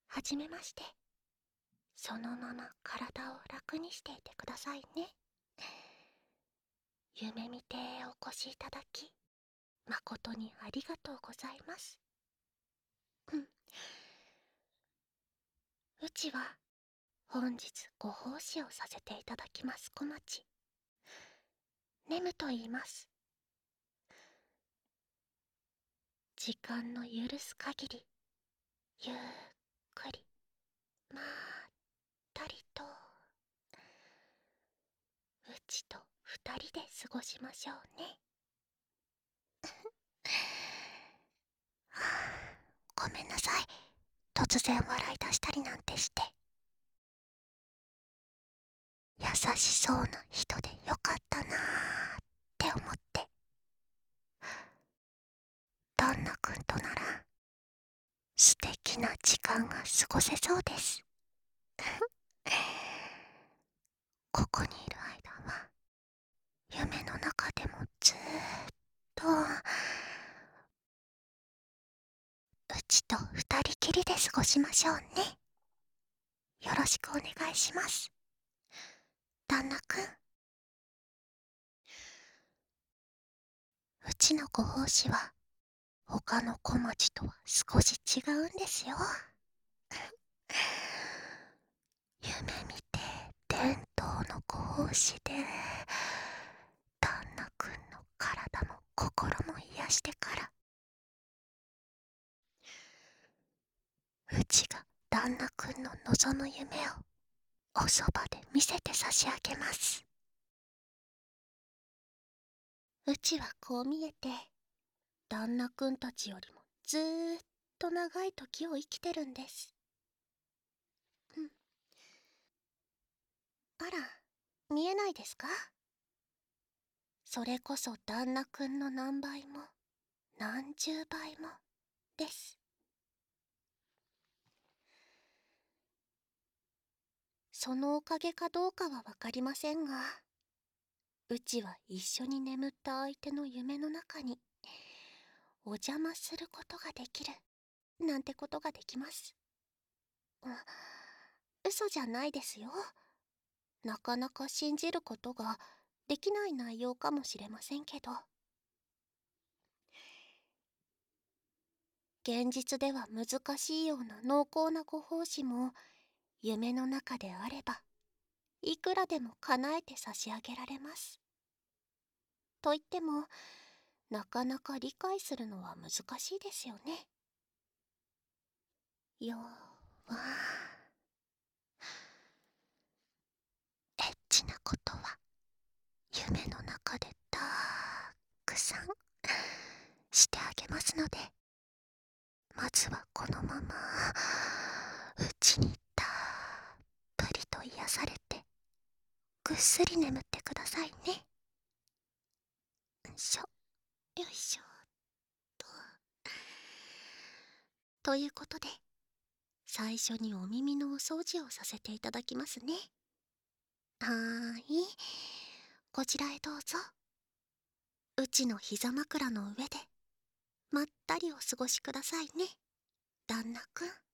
はじめまして。そのまま体を楽にしていてくださいね。夢見てお越しいただき、誠にありがとうございます。うちは本日ご奉仕をさせていただきます小町、ネムと言います。時間の許す限り、ゆっくり、まったりと、うちと二人で過ごしましょうね。ごめんなさい。突然笑い出したりなんてして。優しそうな人でよかったなーって思って。旦那くんとなら素敵な時間が過ごせそうです。ここにいる間は夢の中でもずーっとうちと二人きりで過ごしましょうね。よろしくお願いします、旦那くん。うちのご奉仕は他の小町とは少し違うんですよ。夢見て伝統のご奉仕で旦那くんの体も心も癒してからうちが旦那くんの望む夢をおそばで見せて差し上げます。うちはこう見えて旦那くんたちよりもずーっと長い時を生きてるんです。あら、見えないですか？それこそ旦那くんの何倍も何十倍もです。そのおかげかどうかはわかりませんが、うちは一緒に眠った相手の夢の中にお邪魔することができるなんてことができます。嘘じゃないですよ。なかなか信じることができない内容かもしれませんけど、現実では難しいような濃厚なご奉仕も夢の中であればいくらでも叶えて差し上げられます。と言ってもなかなか理解するのは難しいですよね。要はエッチなことは夢の中でたくさんしてあげますので、まずはこのままうちにたっぷりと癒されてぐっすり眠ってくださいね。よいしょよいしょと。ということで最初にお耳のお掃除をさせていただきますね。はーい、こちらへどうぞ。うちの膝枕の上でまったりお過ごしくださいね、旦那くん。